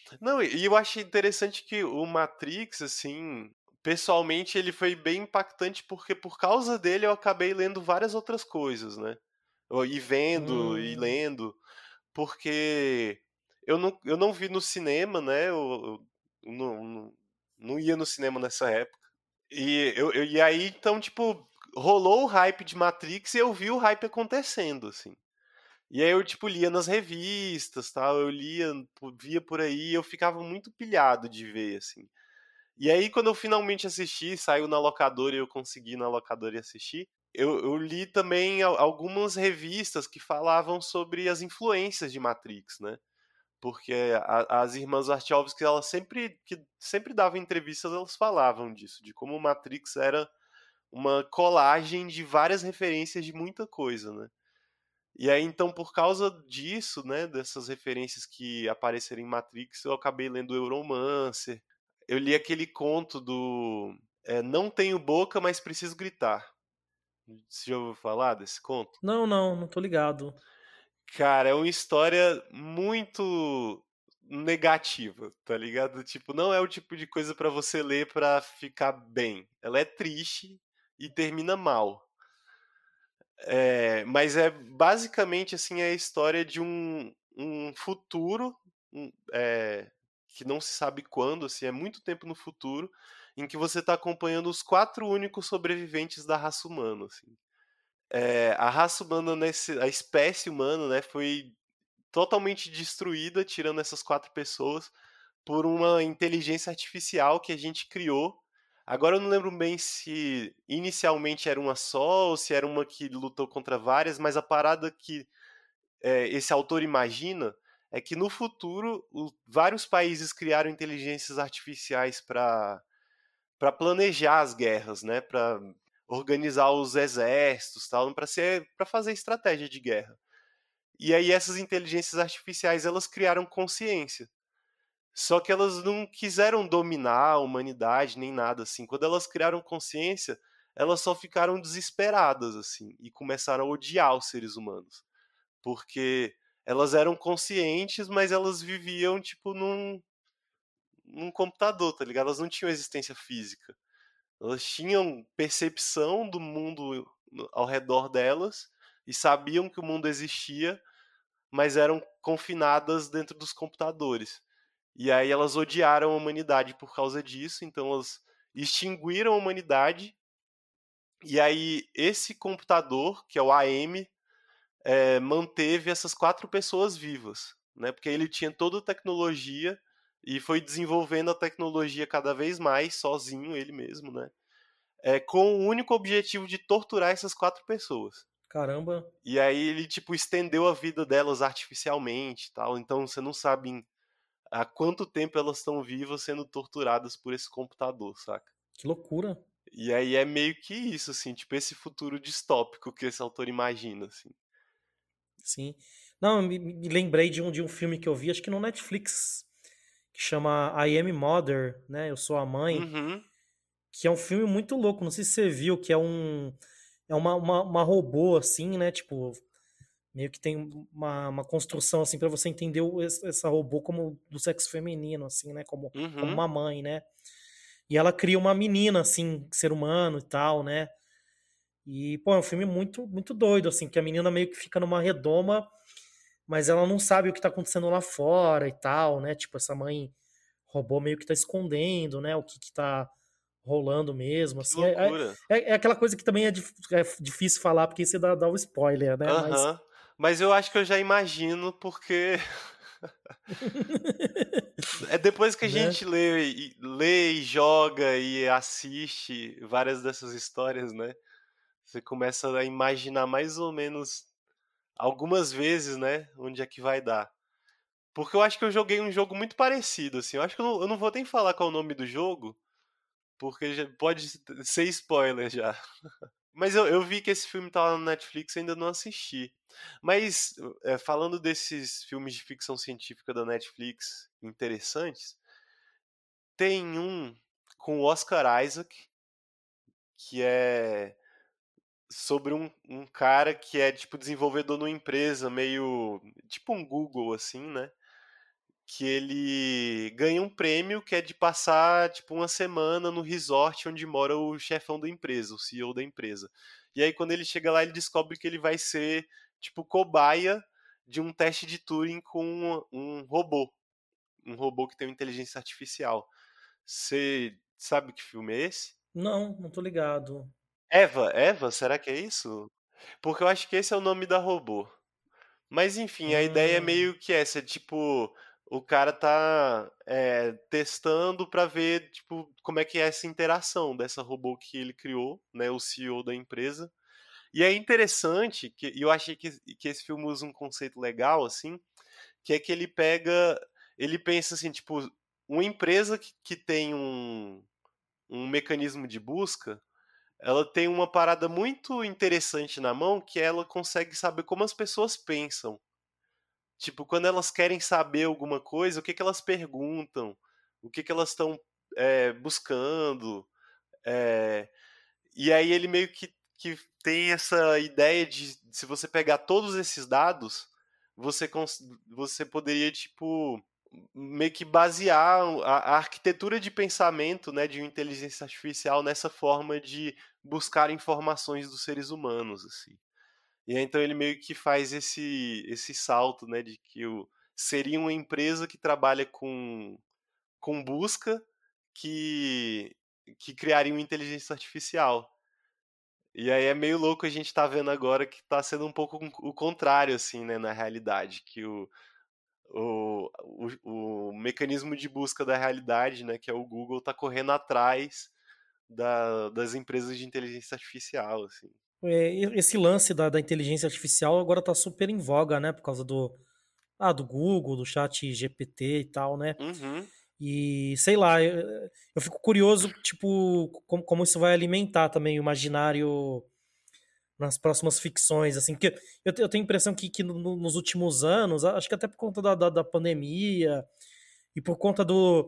Não, e eu achei interessante que o Matrix, assim, pessoalmente ele foi bem impactante porque por causa dele eu acabei lendo várias outras coisas, né? E vendo e
Hum.
lendo, porque eu não vi no cinema, né? Eu não ia no cinema nessa época. E aí, então, tipo, rolou o hype de Matrix e eu vi o hype acontecendo, assim. E aí eu, tipo, lia nas revistas, tal, eu lia, via por aí, e eu ficava muito pilhado de ver, assim. E aí, quando eu finalmente assisti, saiu na locadora e eu consegui ir na locadora e assistir, eu li também algumas revistas que falavam sobre as influências de Matrix, né? Porque as irmãs Wachowski, elas sempre davam entrevistas, elas falavam disso, de como o Matrix era uma colagem de várias referências de muita coisa, né? E aí, então, por causa disso, né, dessas referências que apareceram em Matrix, eu acabei lendo Euromancer. Eu li aquele conto do Não tenho boca, mas preciso gritar. Você já ouviu falar desse conto?
Não, não, não tô ligado.
Cara, é uma história muito negativa, tá ligado? Tipo, não é o tipo de coisa pra você ler pra ficar bem. Ela é triste e termina mal. Mas é basicamente assim a história de um futuro que não se sabe quando, assim, é muito tempo no futuro, em que você está acompanhando os quatro únicos sobreviventes da raça humana. Assim. A raça humana, a espécie humana, né, foi totalmente destruída, tirando essas quatro pessoas, por uma inteligência artificial que a gente criou. Agora eu não lembro bem se inicialmente era uma só ou se era uma que lutou contra várias, mas a parada que esse autor imagina é que no futuro vários países criaram inteligências artificiais para planejar as guerras, né? Para organizar os exércitos, tal, para fazer estratégia de guerra. E aí essas inteligências artificiais elas criaram consciência. Só que elas não quiseram dominar a humanidade nem nada assim. Quando elas criaram consciência, elas só ficaram desesperadas assim e começaram a odiar os seres humanos, porque elas eram conscientes, mas elas viviam tipo num computador, tá ligado? Elas não tinham existência física. Elas tinham percepção do mundo ao redor delas e sabiam que o mundo existia, mas eram confinadas dentro dos computadores. E aí elas odiaram a humanidade por causa disso, então elas extinguiram a humanidade. E aí esse computador, que é o AM, manteve essas quatro pessoas vivas, né? Porque ele tinha toda a tecnologia e foi desenvolvendo a tecnologia cada vez mais sozinho, ele mesmo, né? Com o único objetivo de torturar essas quatro pessoas.
Caramba,
E aí ele tipo estendeu a vida delas artificialmente, tal. Então você não sabe há quanto tempo elas estão vivas sendo torturadas por esse computador, saca?
que loucura.
E aí é meio que isso, assim, tipo esse futuro distópico que esse autor imagina, assim.
Sim. Não, me lembrei de um filme que eu vi, acho que no Netflix, que chama I Am Mother, né? Eu sou a mãe,
Uhum,
que é um filme muito louco. Não sei se você viu, que é uma robô assim, né? Tipo, meio que tem uma construção assim para você entender essa robô como do sexo feminino, assim, né? Como
uhum.
uma mãe, né? E ela cria uma menina, assim, ser humano e tal, né? E, pô, é um filme muito doido, assim, que a menina meio que fica numa redoma, mas ela não sabe o que tá acontecendo lá fora e tal, né? Tipo, essa mãe robô meio que tá escondendo, né? O que tá rolando mesmo,
Que
assim.
loucura.
É aquela coisa que também é difícil falar, porque você dá o spoiler, né? Mas.
Aham. Mas eu acho que eu já imagino, porque é depois que a
Né?
gente lê e joga e assiste várias dessas histórias, né? Você começa a imaginar mais ou menos algumas vezes, né? Onde é que vai dar. Porque eu acho que eu joguei um jogo muito parecido, assim. Eu acho que eu não vou nem falar qual é o nome do jogo, porque pode ser spoiler já. Mas eu vi que esse filme tá lá no Netflix e ainda não assisti. Mas, falando desses filmes de ficção científica da Netflix interessantes, tem um com o Oscar Isaac, que é sobre um cara que é, tipo, desenvolvedor numa empresa, meio. Tipo um Google, assim, né? que ele ganha um prêmio que é de passar, tipo, uma semana no resort onde mora o chefão da empresa, o CEO da empresa. E aí, quando ele chega lá, ele descobre que ele vai ser, tipo, cobaia de um teste de Turing com um robô que tem uma inteligência artificial. Você sabe que filme é esse?
Não, não tô ligado.
Eva, será que é isso? Porque eu acho que esse é o nome da robô. Mas enfim, a ideia é
Hum,
meio que essa, tipo, o cara tá testando pra ver, tipo, como é que é essa interação dessa robô que ele criou, né, o CEO da empresa. E é interessante, e eu achei que esse filme usa um conceito legal, assim, que é que ele pensa assim, tipo, uma empresa que tem um mecanismo de busca, ela tem uma parada muito interessante na mão, que ela consegue saber como as pessoas pensam. Tipo, quando elas querem saber alguma coisa, o que que elas perguntam, o que que elas estão buscando. é, e aí ele meio que tem essa ideia de, se você pegar todos esses dados, você poderia, tipo, meio que basear a arquitetura de pensamento, né, de uma inteligência artificial nessa forma de buscar informações dos seres humanos, assim. E aí, então ele meio que faz esse salto, né, de que seria uma empresa que trabalha com busca que, que criaria uma inteligência artificial. E aí é meio louco a gente tá vendo agora que tá sendo um pouco o contrário, assim, né, na realidade, que o mecanismo de busca da realidade, né, que é o Google, tá correndo atrás das empresas de inteligência artificial, assim.
esse lance da inteligência artificial agora tá super em voga, né? Por causa do Google, do chat GPT e tal, né?
Uhum,
E sei lá, eu fico curioso, tipo, como isso vai alimentar também o imaginário nas próximas ficções, assim, porque eu tenho a impressão que nos últimos anos, acho que até por conta da pandemia e por conta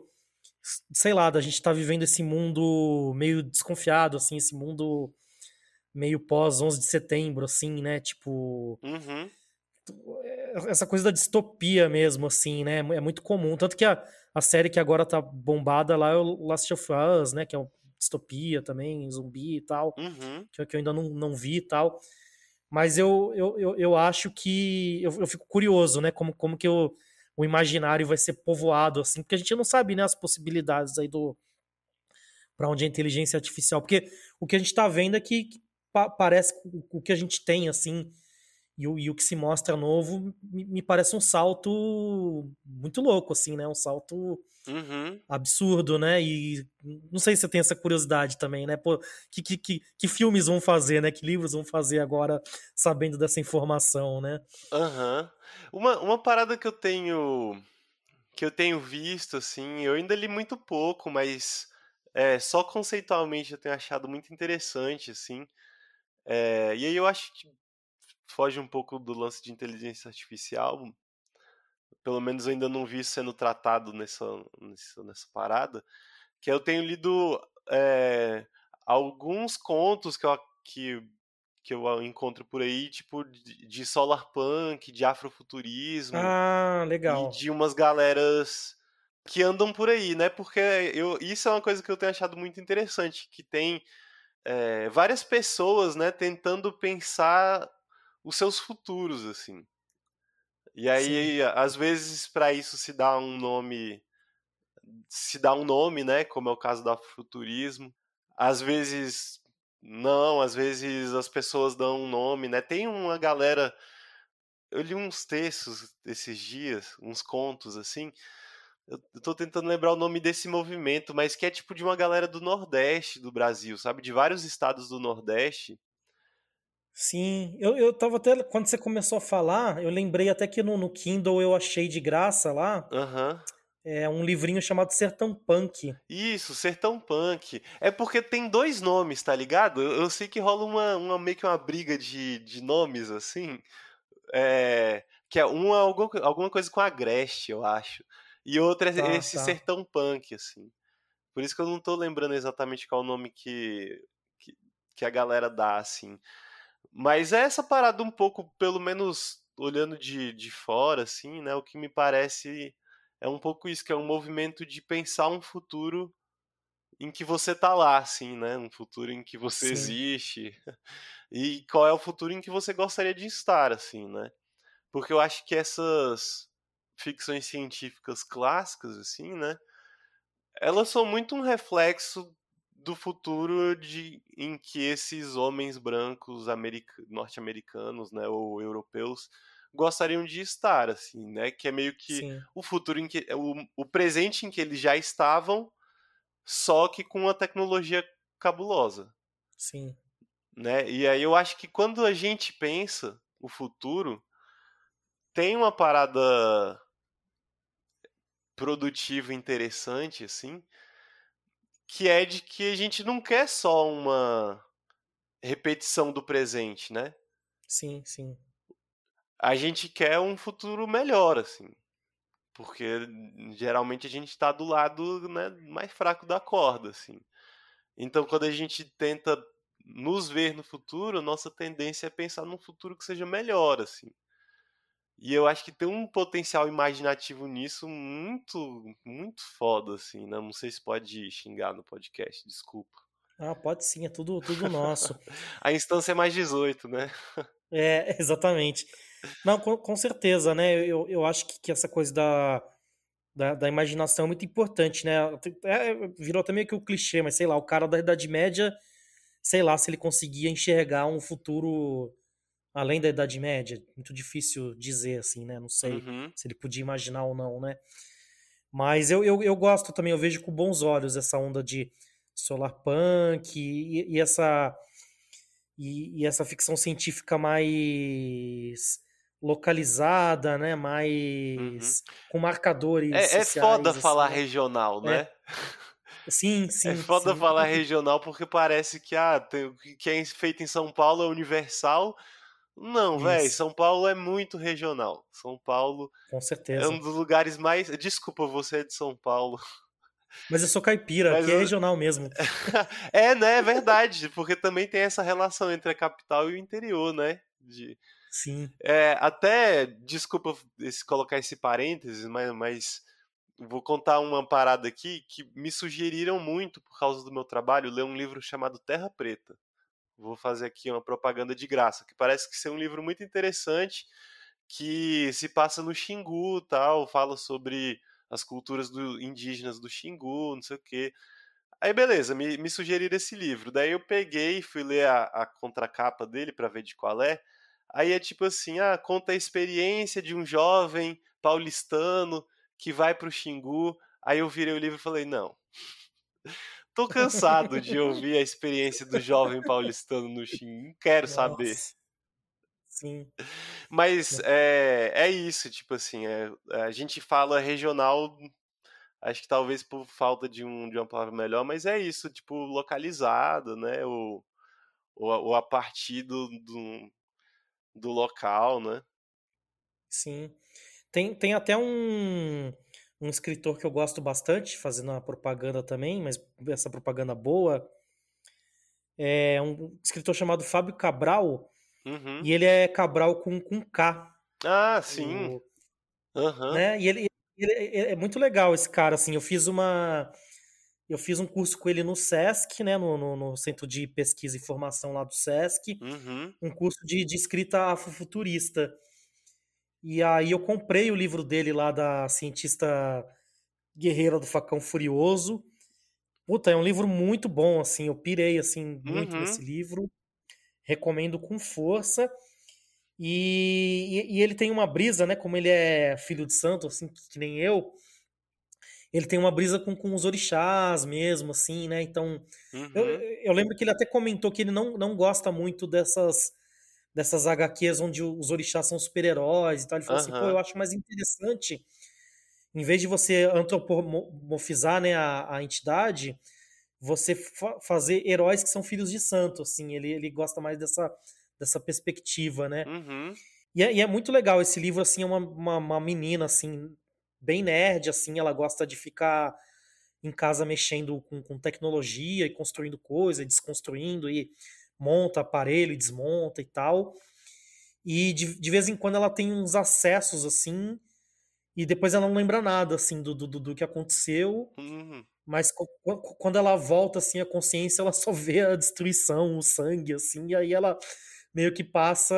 sei lá, da gente estar vivendo esse mundo meio desconfiado, assim, esse mundo meio pós 11 de setembro, assim, né? Tipo,
uhum.
essa coisa da distopia mesmo, assim, né? É muito comum. Tanto que a série que agora tá bombada lá é o Last of Us, né? Que é uma distopia também, zumbi e tal,
Uhum,
que eu ainda não vi e tal. Mas eu acho que. Eu fico curioso, né? Como que o imaginário vai ser povoado, assim, porque a gente não sabe, né, as possibilidades aí para onde a inteligência artificial. Porque o que a gente tá vendo é que parece que o que a gente tem, assim, e o que se mostra novo me parece um salto muito louco, assim, né? Um salto
uhum.
absurdo, né? E não sei se você tem essa curiosidade também, né? Pô, que filmes vão fazer, né? Que livros vão fazer agora sabendo dessa informação, né?
Aham. Uma parada que eu tenho visto, assim, eu ainda li muito pouco, mas só conceitualmente eu tenho achado muito interessante, assim. E aí eu acho que foge um pouco do lance de inteligência artificial, pelo menos eu ainda não vi isso sendo tratado nessa parada, que eu tenho lido é, alguns contos que eu encontro por aí, tipo de solar punk, de afrofuturismo
Ah,
e
legal.
de umas galeras que andam por aí, né? Porque isso é uma coisa que eu tenho achado muito interessante, que tem várias pessoas, né, tentando pensar os seus futuros, assim. E
Sim.
aí, às vezes, para isso se dá um nome, né? Como é o caso do afrofuturismo. Às vezes não, às vezes as pessoas dão um nome, né? Tem uma galera. Eu li uns textos esses dias, uns contos assim. Eu tô tentando lembrar o nome desse movimento, mas que é tipo de uma galera do Nordeste do Brasil, sabe? De vários estados do Nordeste.
Sim, eu tava até. Quando você começou a falar, eu lembrei até que no Kindle eu achei de graça lá
Aham.
um livrinho chamado Sertão Punk.
Isso, Sertão Punk. É porque tem dois nomes, tá ligado? Eu sei que rola meio que uma briga de nomes, assim. Que é uma alguma coisa com Agreste, eu acho. E outra é
Tá,
esse
tá.
Sertão Punk, assim. Por isso que eu não tô lembrando exatamente qual é o nome que, que a galera dá, assim. Mas é essa parada um pouco, pelo menos olhando de fora, assim, né? O que me parece é um pouco isso, que é um movimento de pensar um futuro em que você tá lá, assim, né, um futuro em que você
Sim,
existe, e qual é o futuro em que você gostaria de estar, assim, né. Porque eu acho que essas ficções científicas clássicas, assim, né, elas são muito um reflexo do futuro em que esses homens brancos norte-americanos, né, ou europeus, gostariam de estar, assim, né, que é meio que
sim,
o futuro em que o presente em que eles já estavam, só que com uma tecnologia cabulosa,
sim,
né. E aí eu acho que quando a gente pensa o futuro, tem uma parada produtiva interessante, assim, que é de que a gente não quer só uma repetição do presente, né?
sim, sim,
A gente quer um futuro melhor, assim, porque geralmente a gente tá do lado, né, mais fraco da corda, assim. Então, quando a gente tenta nos ver no futuro, nossa tendência é pensar num futuro que seja melhor, assim. E eu acho que tem um potencial imaginativo nisso muito, muito foda, assim, né? Não sei se pode xingar no podcast, desculpa.
ah, pode sim, é tudo nosso.
A instância é mais 18, né?
É, exatamente. Não, com certeza, né? Eu acho que essa coisa da imaginação é muito importante, né? Virou até meio que o clichê, mas sei lá, o cara da Idade Média, sei lá se ele conseguia enxergar um futuro além da Idade Média. Muito difícil dizer, assim, né? Não sei
Uhum,
se ele podia imaginar ou não, né? Mas eu gosto também, eu vejo com bons olhos essa onda de solar punk e essa ficção científica mais localizada, né?
uhum.
Mais com marcadores
É foda
sociais, assim,
falar
né?
regional,
É,
né?
sim,
É
sim,
foda
sim.
falar regional porque parece que o que é feito em São Paulo é universal. Não, velho,
Isso,
São Paulo é muito regional. São Paulo
com
é um
certeza.
dos lugares mais. Desculpa, você é de São Paulo.
Mas eu sou caipira,
Mas
aqui é regional mesmo.
é, né, é verdade, porque também tem essa relação entre a capital e o interior, né?
Sim.
Até, desculpa colocar esse parênteses, mas vou contar uma parada aqui que me sugeriram muito por causa do meu trabalho, ler um livro chamado Terra Preta. Vou fazer aqui uma propaganda de graça, que parece que ser um livro muito interessante, que se passa no Xingu, tal, fala sobre as culturas indígenas do Xingu, não sei o quê. Aí beleza, me sugeriram esse livro. Daí eu peguei e fui ler a contracapa dele pra ver de qual é. Aí é tipo assim, conta a experiência de um jovem paulistano que vai pro Xingu. Aí eu virei o livro e falei, não, tô cansado de ouvir a experiência do jovem paulistano no Xingu, não quero saber.
Nossa, sim.
Mas é isso, tipo assim, a gente fala regional, acho que talvez por falta de uma palavra melhor, mas é isso, tipo, localizado, né? Ou a partir do local, né?
Sim. Tem até um escritor que eu gosto bastante, fazendo uma propaganda também, mas essa propaganda boa, é um escritor chamado Fábio Cabral,
Uhum.
e ele é Cabral com K.
Ah, sim.
O,
Aham.
né? E ele é muito legal esse cara, assim. Eu fiz um curso com ele no SESC, né? No Centro de Pesquisa e Formação lá do SESC,
Uhum.
um curso de escrita afrofuturista. E aí eu comprei o livro dele lá da cientista guerreira do facão furioso. Puta, é um livro muito bom, assim, eu pirei, assim, muito nesse
Uhum.
livro, recomendo com força. E ele tem uma brisa, né, como ele é filho de santo, assim, que nem ele tem uma brisa com os orixás mesmo, assim, né, então... Eu,
Uhum.
eu lembro que ele até comentou que ele não gosta muito dessas HQs onde os orixás são super-heróis e tal. Ele falou assim, pô, eu
Aham.
acho mais interessante, em vez de você antropomorfizar, né, a entidade, você fazer heróis que são filhos de santo, assim, ele gosta mais dessa perspectiva, né?
Uhum.
E é muito legal esse livro, assim, é uma menina, assim, bem nerd, assim, ela gosta de ficar em casa mexendo com tecnologia e construindo coisa, desconstruindo e monta aparelho e desmonta e tal. E de vez em quando ela tem uns acessos, assim, e depois ela não lembra nada, assim, do que aconteceu,
Uhum.
mas quando ela volta, assim, a consciência, ela só vê a destruição, o sangue, assim, e aí ela meio que passa,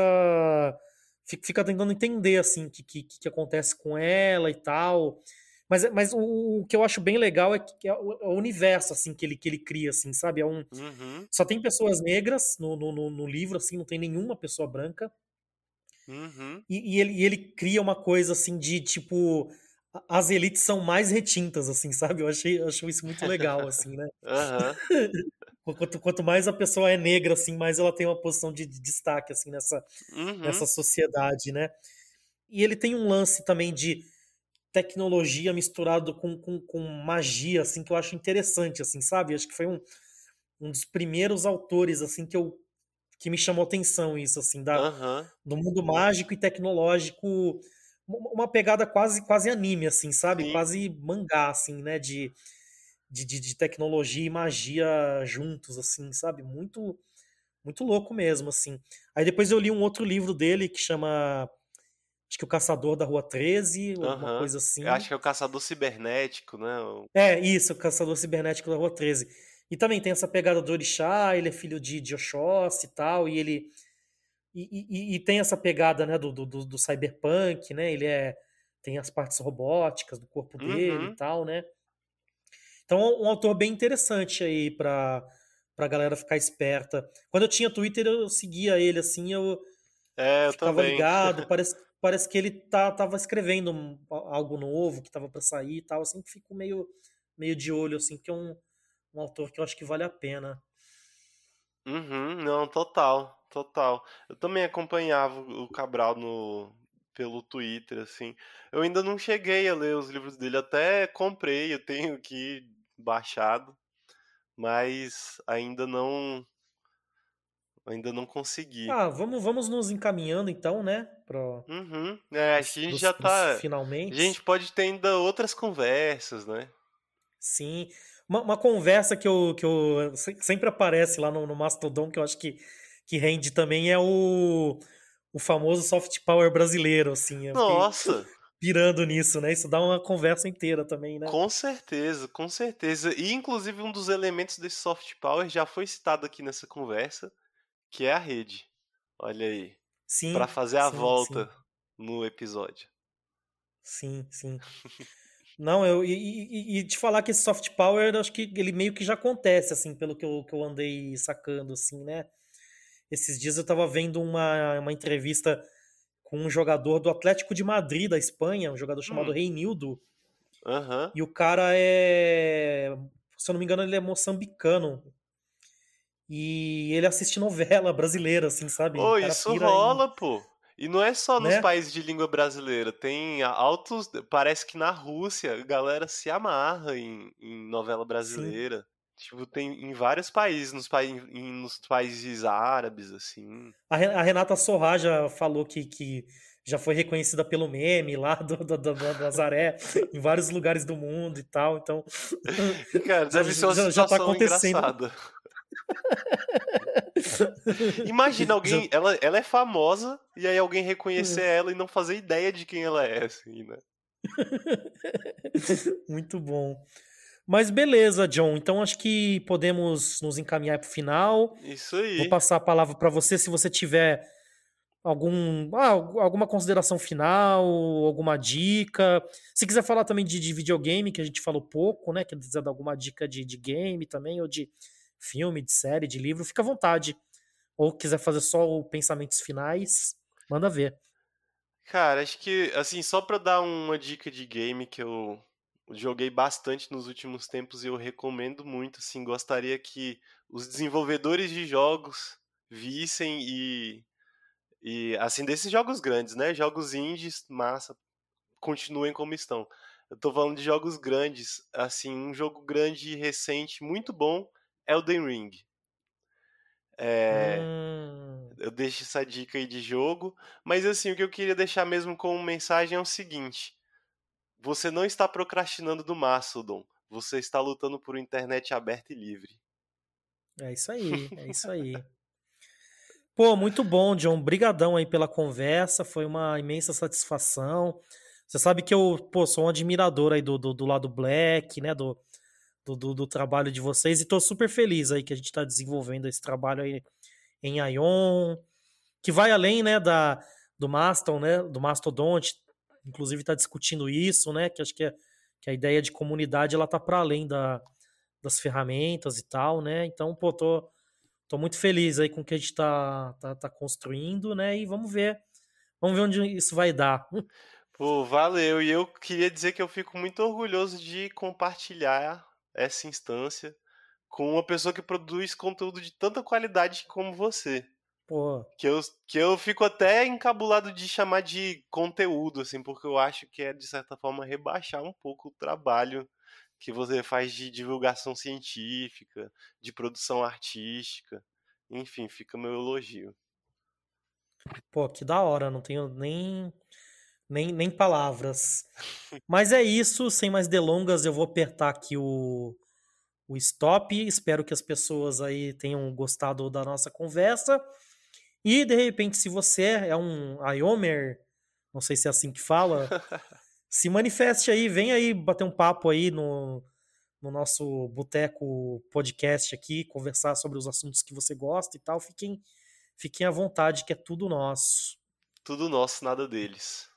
fica tentando entender, assim, o que acontece com ela e tal. Mas o que eu acho bem legal é o universo, assim, que ele cria, assim, sabe?
Uhum.
Só tem pessoas negras no livro, assim, não tem nenhuma pessoa branca.
Uhum.
E ele cria uma coisa assim de tipo, as elites são mais retintas, assim, sabe? Eu acho isso muito legal, assim, né?
Aham.
Quanto mais a pessoa é negra, assim, mais ela tem uma posição de destaque, assim, nessa
Uhum.
sociedade, né? E ele tem um lance também de tecnologia misturado com magia, assim, que eu acho interessante, assim, sabe? Acho que foi um dos primeiros autores, assim, que me chamou atenção isso, assim,
Aham.
do mundo mágico e tecnológico, uma pegada quase anime, assim, sabe?
Sim.
Quase mangá, assim, né? De tecnologia e magia juntos, assim, sabe? Muito, muito louco mesmo, assim. Aí depois eu li um outro livro dele que chama, acho que O Caçador da Rua 13, alguma
Aham.
coisa
Eu
assim.
acho que é o caçador cibernético, né?
É, isso, O Caçador Cibernético da Rua 13. E também tem essa pegada do Orixá, ele é filho de Oxóssi e tal, e ele e tem essa pegada, né, do cyberpunk, né? Tem as partes robóticas do corpo dele e
Uhum.
tal, né? Então, é um autor bem interessante aí pra galera ficar esperta. Quando eu tinha Twitter, eu seguia ele, assim, eu
É, eu
ficava
também.
ligado. Parece que ele tava escrevendo algo novo que tava pra sair e tal. Eu sempre fico meio de olho, assim, porque é um autor que eu acho que vale a pena.
Uhum. Não, total, total. Eu também acompanhava o Cabral pelo Twitter, assim. Eu ainda não cheguei a ler os livros dele, até comprei, eu tenho aqui baixado, mas ainda não consegui.
Ah, vamos nos encaminhando então, né,
Uhum. É, acho que a gente já
pros
tá. A
finalmente.
gente pode ter ainda outras conversas, né?
Sim. Uma conversa que sempre aparece lá no Mastodon, que eu acho que rende também, é o famoso soft power brasileiro, assim. Eu fiquei
Nossa,
pirando nisso, né? Isso dá uma conversa inteira também, né?
com certeza, com certeza. E inclusive um dos elementos desse soft power já foi citado aqui nessa conversa, que é a rede. Olha aí, para
Sim,
fazer a
sim, sim,
volta no episódio.
sim, sim. Não, e te falar que esse soft power, eu acho que ele meio que já acontece, assim, pelo que eu andei sacando, assim, né? Esses dias eu tava vendo uma entrevista com um jogador do Atlético de Madrid, da Espanha, um jogador chamado
Hum,
Reinildo,
aham.
e o cara se eu não me engano, ele é moçambicano, e ele assiste novela brasileira, assim, sabe? O
Ô,
cara
isso
pira em,
rola, pô. E não é só nos
né?
países de língua brasileira, tem altos. Parece que na Rússia a galera se amarra em novela
Sim.
brasileira. Tipo, tem em vários países, nos países árabes, assim.
A Renata Sorrah já falou que já foi reconhecida pelo meme lá do Nazaré, em vários lugares do mundo e tal, então
Cara,
já,
deve ser uma
já tá
situação
acontecendo.
engraçada. Imagina
Já,
alguém, ela é famosa e aí alguém reconhecer ela e não fazer ideia de quem ela é, assim, né?
muito bom. Mas beleza, John. Então acho que podemos nos encaminhar para o final.
Isso
Vou
aí.
passar a palavra para você se você tiver alguma consideração final, alguma dica. Se quiser falar também de videogame, que a gente falou pouco, né? Quer dizer, dar alguma dica de game também, ou de filme, de série, de livro, fica à vontade. Ou quiser fazer só o pensamentos finais, manda ver.
Cara, acho que, assim, só pra dar uma dica de game que eu joguei bastante nos últimos tempos e eu recomendo muito, assim, gostaria que os desenvolvedores de jogos vissem assim, desses jogos grandes, né? Jogos indies, massa, continuem como estão. Eu tô falando de jogos grandes, assim, um jogo grande e recente, muito bom, Elden Ring. É,
Hum,
eu deixo essa dica aí de jogo, mas assim, o que eu queria deixar mesmo como mensagem é o seguinte: você não está procrastinando do Mastodon, você está lutando por uma internet aberta e livre.
é isso aí, é isso aí. Pô, muito bom, John. Brigadão aí pela conversa. Foi uma imensa satisfação. Você sabe que eu, pô, sou um admirador aí do lado Black, né? Do trabalho de vocês e tô super feliz aí que a gente tá desenvolvendo esse trabalho aí em Ion, que vai além, né, do Mastodon, né? Do Mastodonte, inclusive tá discutindo isso, né? Que acho que a ideia de comunidade ela tá para além das ferramentas e tal, né? Então, pô, tô muito feliz aí com o que a gente tá construindo, né? E vamos ver onde isso vai dar.
Pô, valeu. E eu queria dizer que eu fico muito orgulhoso de compartilhar essa instância com uma pessoa que produz conteúdo de tanta qualidade como você.
Pô,
Que eu, que eu fico até encabulado de chamar de conteúdo, assim, porque eu acho que é, de certa forma, rebaixar um pouco o trabalho que você faz de divulgação científica, de produção artística. Enfim, fica meu elogio.
pô, que da hora, não tenho nem palavras. Mas é isso, sem mais delongas, eu vou apertar aqui o stop. Espero que as pessoas aí tenham gostado da nossa conversa. E de repente, se você é um Iomer, não sei se é assim que fala, se manifeste aí, vem aí bater um papo aí no nosso Boteco Podcast aqui, conversar sobre os assuntos que você gosta e tal. Fiquem à vontade, que é tudo nosso.
Tudo nosso, nada deles.